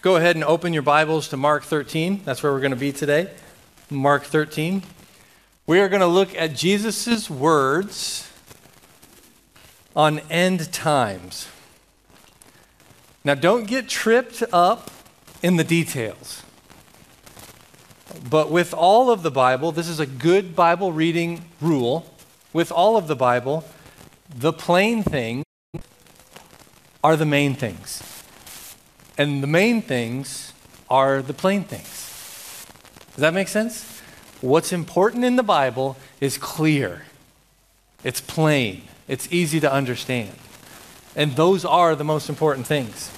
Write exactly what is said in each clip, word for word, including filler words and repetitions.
Go ahead and open your Bibles to Mark thirteen. That's where we're going to be today. Mark thirteen. We are going to look at Jesus' words on end times. Now, don't get tripped up in the details. But with all of the Bible, this is a good Bible reading rule. With all of the Bible, the plain things are the main things. And the main things are the plain things. Does that make sense? What's important in the Bible is clear. It's plain. It's easy to understand. And those are the most important things.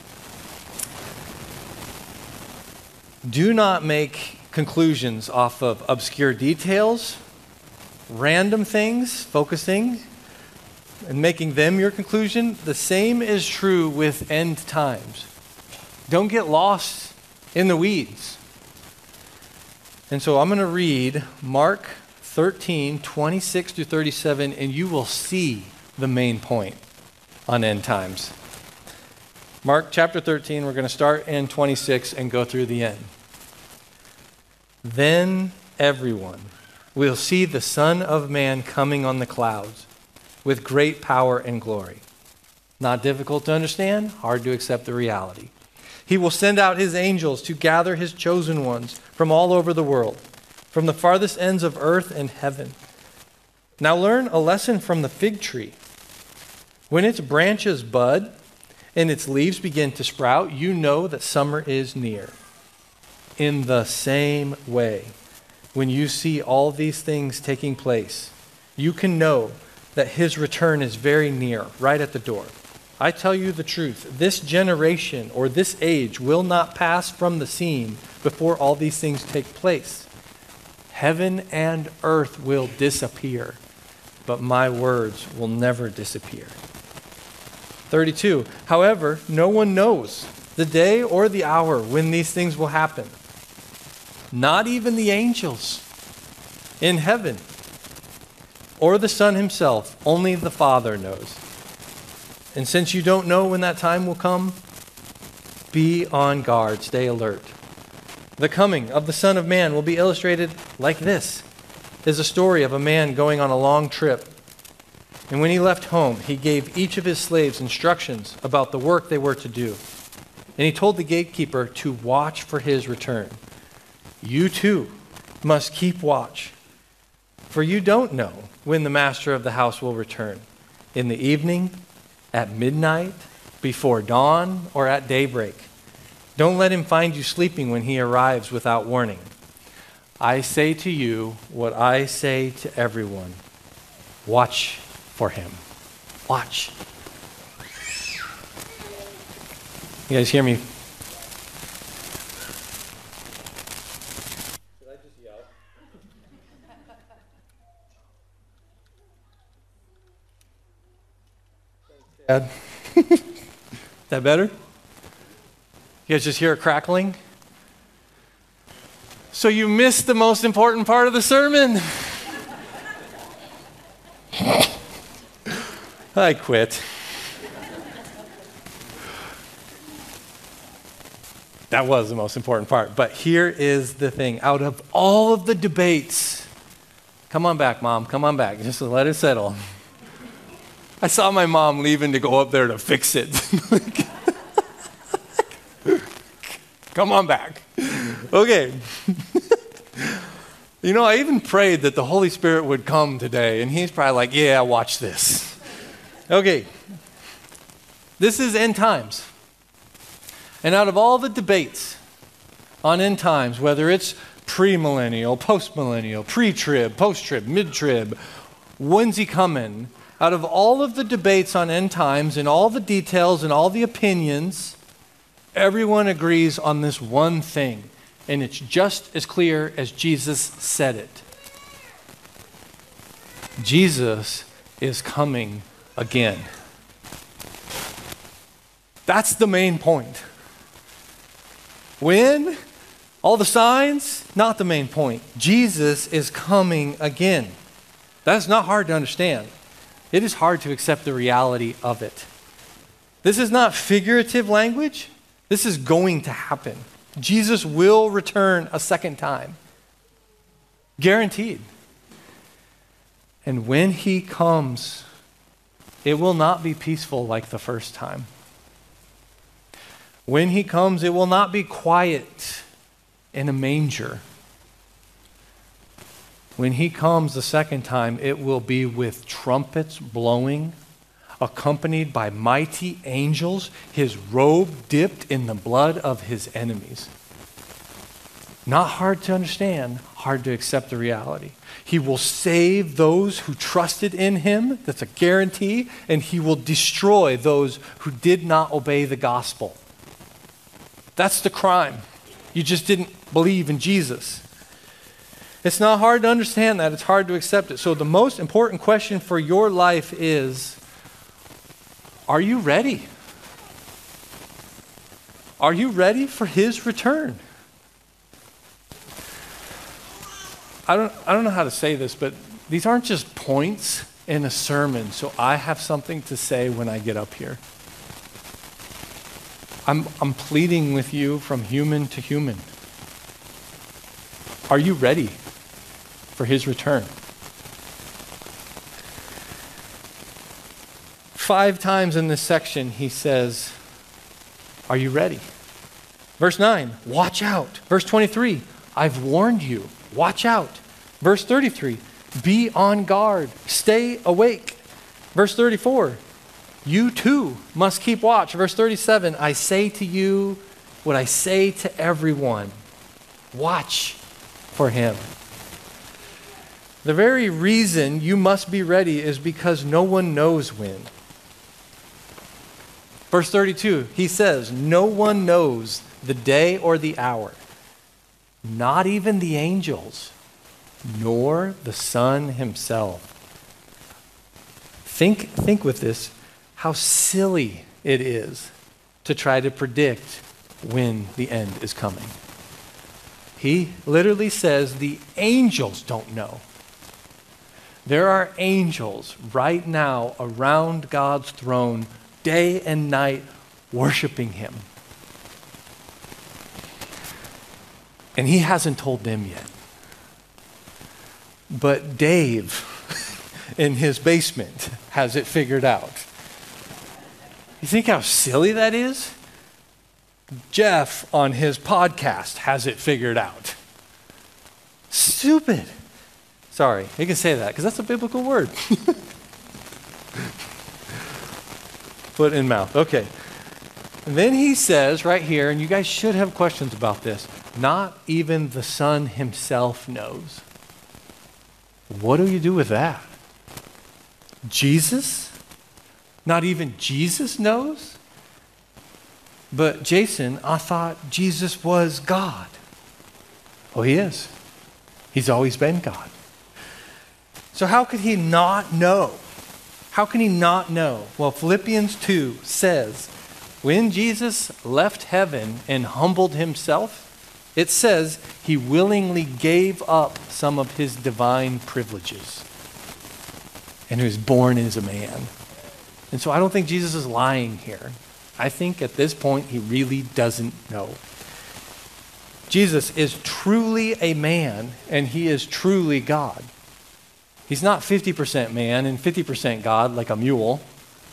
Do not make conclusions off of obscure details, random things, focusing, and making them your conclusion. The same is true with end times. Don't get lost in the weeds. And so I'm going to read Mark thirteen, twenty-six through thirty-seven, and you will see the main point on end times. Mark chapter thirteen, we're going to start in twenty-six and go through the end. Then everyone will see the Son of Man coming on the clouds with great power and glory. Not difficult to understand, hard to accept the reality. He will send out his angels to gather his chosen ones from all over the world, from the farthest ends of earth and heaven. Now learn a lesson from the fig tree. When its branches bud and its leaves begin to sprout, you know that summer is near. In the same way, when you see all these things taking place, you can know that his return is very near, right at the door. I tell you the truth, this generation or this age will not pass from the scene before all these things take place. Heaven and earth will disappear, but my words will never disappear. thirty-two, however, no one knows the day or the hour when these things will happen. Not even the angels in heaven or the Son himself, only the Father knows. And since you don't know when that time will come, be on guard, stay alert. The coming of the Son of Man will be illustrated like this. There's a story of a man going on a long trip. And when he left home, he gave each of his slaves instructions about the work they were to do. And he told the gatekeeper to watch for his return. You too must keep watch, for you don't know when the master of the house will return, in the evening, at midnight, before dawn, or at daybreak. Don't let him find you sleeping when he arrives without warning. I say to you what I say to everyone. Watch for him. Watch. You guys hear me? Should I just yell? Dad? Is that better? You guys just hear it crackling? So you missed the most important part of the sermon. I quit. That was the most important part. But here is the thing. Out of all of the debates, come on back, Mom, come on back. Just let it settle. I saw my mom leaving to go up there to fix it. Come on back. Okay. You know, I even prayed that the Holy Spirit would come today, and he's probably like, yeah, watch this. Okay. This is end times. And out of all the debates on end times, whether it's premillennial, postmillennial, pre-trib, post-trib, mid-trib, when's he coming? Out of all of the debates on end times and all the details and all the opinions, everyone agrees on this one thing, and it's just as clear as Jesus said it. Jesus is coming again. That's the main point. When? All the signs? Not the main point. Jesus is coming again. That's not hard to understand. It is hard to accept the reality of it. This is not figurative language. This is going to happen. Jesus will return a second time. Guaranteed. And when he comes, it will not be peaceful like the first time. When he comes, it will not be quiet in a manger. When he comes the second time, it will be with trumpets blowing, accompanied by mighty angels, his robe dipped in the blood of his enemies. Not hard to understand, hard to accept the reality. He will save those who trusted in him, that's a guarantee, and he will destroy those who did not obey the gospel. That's the crime. You just didn't believe in Jesus. It's not hard to understand that. It's hard to accept it. So the most important question for your life is, are you ready? Are you ready for his return? I don't, I don't know how to say this, but these aren't just points in a sermon, so I have something to say when I get up here. I'm, I'm pleading with you from human to human. Are you ready for his return? Five times in this section, he says, are you ready? Verse nine, watch out. Verse twenty-three, I've warned you. Watch out. Verse thirty-three, be on guard. Stay awake. Verse thirty-four, you too must keep watch. Verse thirty-seven, I say to you what I say to everyone. Watch for him. The very reason you must be ready is because no one knows when. Verse thirty-two, he says, no one knows the day or the hour, not even the angels, nor the Son himself. Think, think with this, how silly it is to try to predict when the end is coming. He literally says the angels don't know. There are angels right now around God's throne, day and night, worshiping him. And he hasn't told them yet. But Dave, in his basement, has it figured out. You think how silly that is? Jeff, on his podcast, has it figured out. Stupid. Sorry, you can say that, because that's a biblical word. Foot in mouth. Okay. And then he says right here, and you guys should have questions about this, not even the Son himself knows. What do you do with that? Jesus? Not even Jesus knows? But Jason, I thought Jesus was God. Oh, he is. He's always been God. So how could he not know? How can he not know? Well, Philippians two says, when Jesus left heaven and humbled himself, it says he willingly gave up some of his divine privileges. And he was born as a man. And so I don't think Jesus is lying here. I think at this point he really doesn't know. Jesus is truly a man and he is truly God. He's not fifty percent man and fifty percent God like a mule.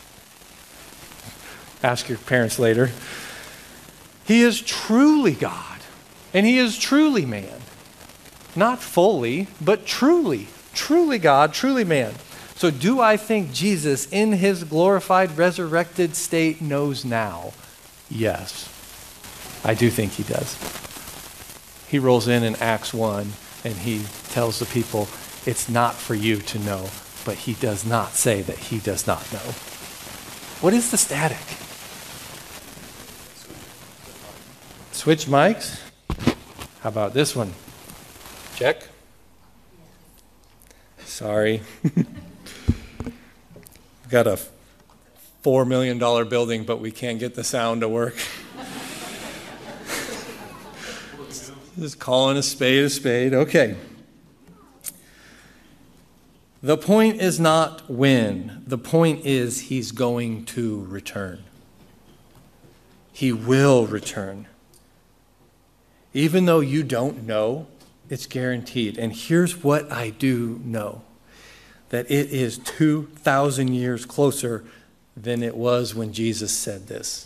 Ask your parents later. He is truly God. And he is truly man. Not fully, but truly. Truly God, truly man. So do I think Jesus in his glorified, resurrected state knows now? Yes. I do think he does. He rolls in in Acts one and he tells the people, it's not for you to know, but he does not say that he does not know. What is the static? Switch mics? How about this one? Check. Sorry. We've got a four million dollars building, but we can't get the sound to work. Just calling a spade a spade. Okay. The point is not when. The point is he's going to return. He will return. Even though you don't know, it's guaranteed. And here's what I do know, that it is two thousand years closer than it was when Jesus said this.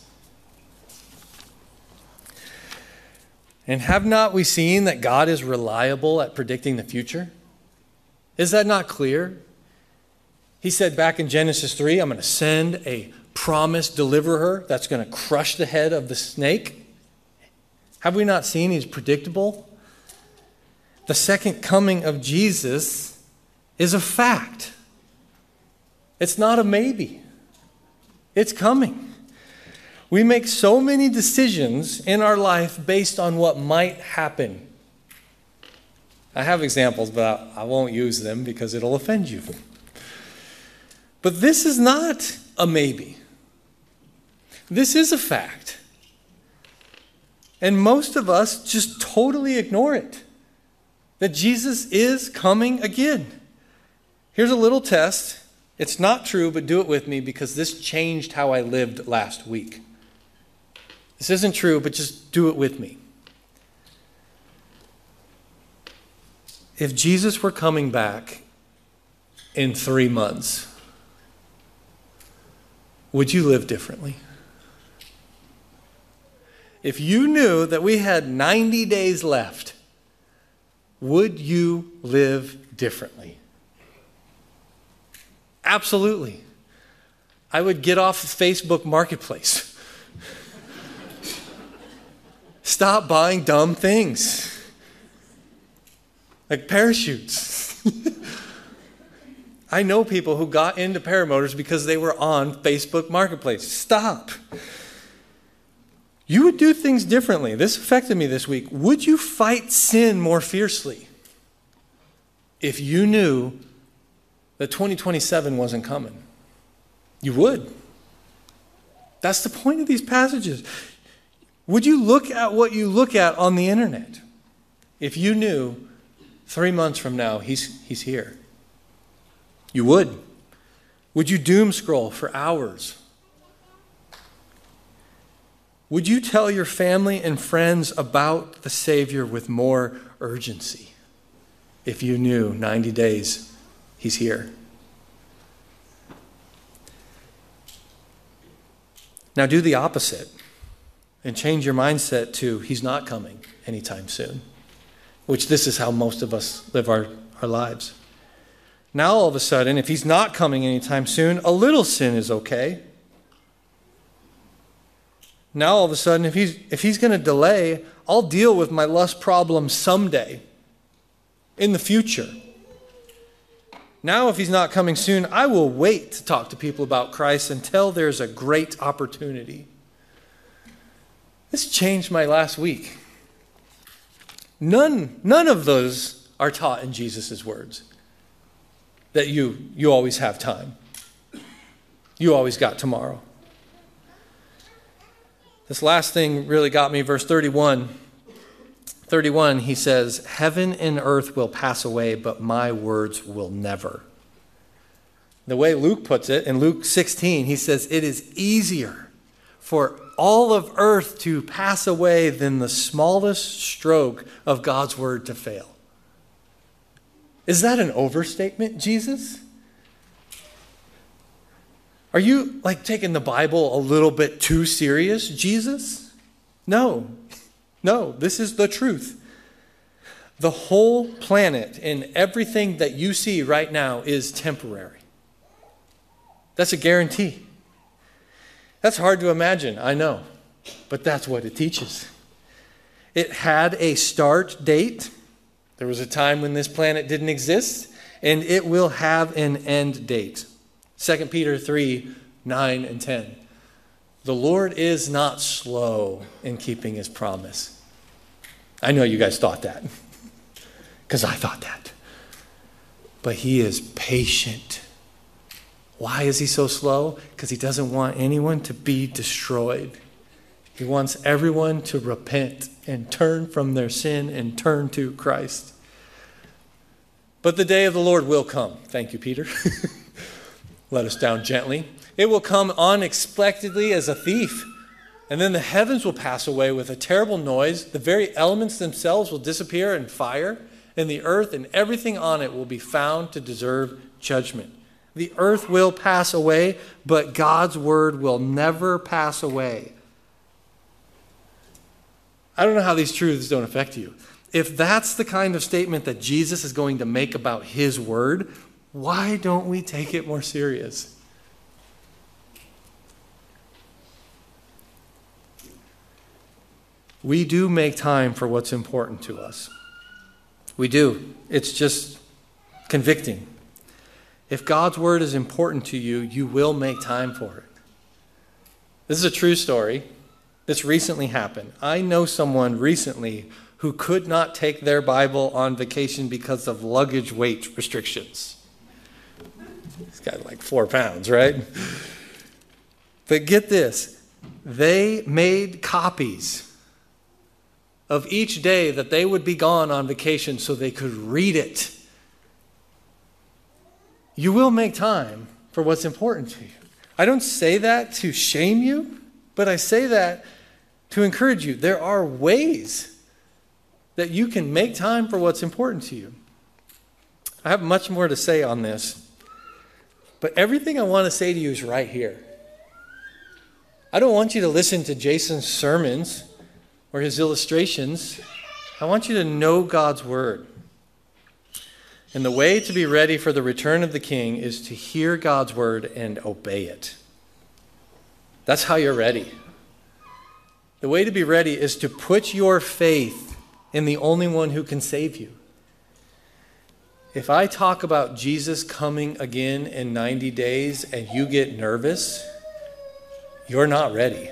And have not we seen that God is reliable at predicting the future? Is that not clear? He said back in Genesis three, I'm going to send a promised deliverer that's going to crush the head of the snake. Have we not seen he's predictable? The second coming of Jesus is a fact. It's not a maybe. It's coming. We make so many decisions in our life based on what might happen. I have examples, but I won't use them because it'll offend you. But this is not a maybe. This is a fact. And most of us just totally ignore it. That Jesus is coming again. Here's a little test. It's not true, but do it with me because this changed how I lived last week. This isn't true, but just do it with me. If Jesus were coming back in three months, would you live differently? If you knew that we had ninety days left, would you live differently? Absolutely. I would get off Facebook Marketplace. Stop buying dumb things. Like parachutes. I know people who got into paramotors because they were on Facebook Marketplace. Stop. You would do things differently. This affected me this week. Would you fight sin more fiercely if you knew that twenty twenty-seven wasn't coming? You would. That's the point of these passages. Would you look at what you look at on the internet if you knew three months from now he's, he's here? You would. Would you doom scroll for hours? Would you tell your family and friends about the Savior with more urgency if you knew ninety days he's here? Now do the opposite and change your mindset to he's not coming anytime soon, which this is how most of us live our, our lives. Now all of a sudden, if he's not coming anytime soon, a little sin is okay. Now all of a sudden, if he's, if he's going to delay, I'll deal with my lust problem someday, in the future. Now if he's not coming soon, I will wait to talk to people about Christ until there's a great opportunity. This changed my last week. None, none of those are taught in Jesus' words. That you, you always have time. You always got tomorrow. This last thing really got me, verse thirty-one. thirty-one, he says, heaven and earth will pass away, but my words will never. The way Luke puts it, in Luke sixteen, he says, it is easier for all of earth to pass away than the smallest stroke of God's word to fail. Is that an overstatement, Jesus? Are you like taking the Bible a little bit too serious, Jesus? No, no, this is the truth. The whole planet and everything that you see right now is temporary. That's a guarantee. That's hard to imagine, I know, but that's what it teaches. It had a start date. There was a time when this planet didn't exist, and it will have an end date. Second Peter three, nine and ten. The Lord is not slow in keeping his promise. I know you guys thought that, because I thought that. But he is patient. Why is he so slow? Because he doesn't want anyone to be destroyed. He wants everyone to repent and turn from their sin and turn to Christ. But the day of the Lord will come. Thank you, Peter. Let us down gently. It will come unexpectedly as a thief. And then the heavens will pass away with a terrible noise. The very elements themselves will disappear in fire, and the earth and everything on it will be found to deserve judgment. The earth will pass away, but God's word will never pass away. I don't know how these truths don't affect you. If that's the kind of statement that Jesus is going to make about his word, why don't we take it more serious? We do make time for what's important to us. We do. It's just convicting. If God's word is important to you, you will make time for it. This is a true story. This recently happened. I know someone recently who could not take their Bible on vacation because of luggage weight restrictions. He's got like four pounds, right? But get this. They made copies of each day that they would be gone on vacation so they could read it. You will make time for what's important to you. I don't say that to shame you, but I say that to encourage you. There are ways that you can make time for what's important to you. I have much more to say on this, but everything I want to say to you is right here. I don't want you to listen to Jason's sermons or his illustrations. I want you to know God's word. And the way to be ready for the return of the King is to hear God's word and obey it. That's how you're ready. The way to be ready is to put your faith in the only one who can save you. If I talk about Jesus coming again in ninety days and you get nervous, you're not ready.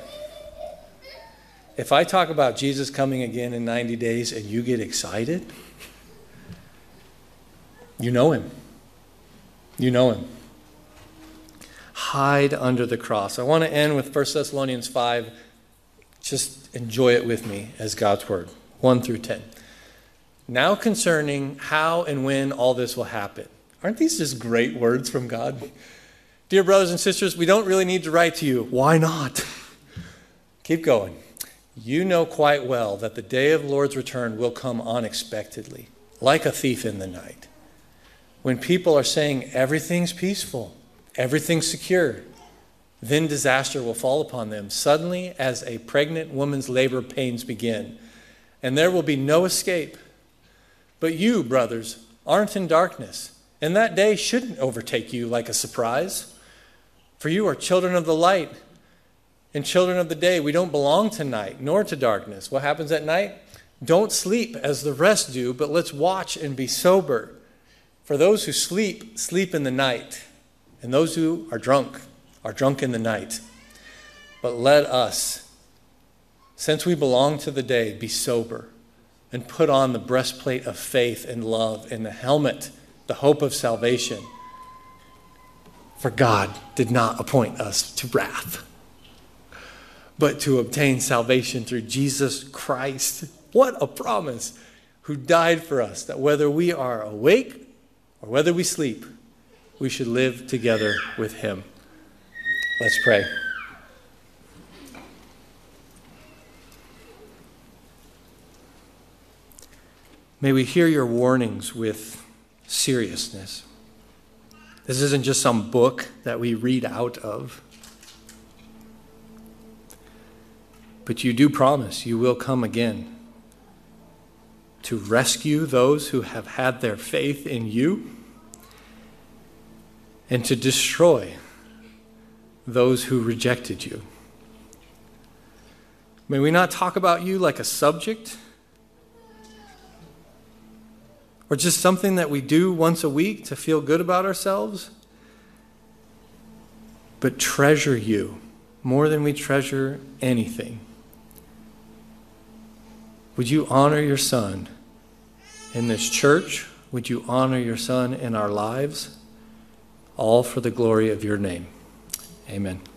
If I talk about Jesus coming again in ninety days and you get excited, you know him. You know him. Hide under the cross. I want to end with First Thessalonians five. Just enjoy it with me as God's word. one through ten. Now concerning how and when all this will happen. Aren't these just great words from God? Dear brothers and sisters, we don't really need to write to you. Why not? Keep going. You know quite well that the day of the Lord's return will come unexpectedly, like a thief in the night. When people are saying everything's peaceful, everything's secure, then disaster will fall upon them suddenly as a pregnant woman's labor pains begin, and there will be no escape. But you, brothers, aren't in darkness, and that day shouldn't overtake you like a surprise. For you are children of the light and children of the day. We don't belong to night nor to darkness. What happens at night? Don't sleep as the rest do, but let's watch and be sober. For those who sleep, sleep in the night, and those who are drunk are drunk in the night. But let us, since we belong to the day, be sober and put on the breastplate of faith and love and the helmet, the hope of salvation. For God did not appoint us to wrath, but to obtain salvation through Jesus Christ. What a promise! Who died for us, that whether we are awake or whether we sleep, we should live together with him. Let's pray. May we hear your warnings with seriousness. This isn't just some book that we read out of. But you do promise you will come again to rescue those who have had their faith in you and to destroy those who rejected you. May we not talk about you like a subject or just something that we do once a week to feel good about ourselves, but treasure you more than we treasure anything. Would you honor your Son in this church? Would you honor your Son in our lives? All for the glory of your name. Amen.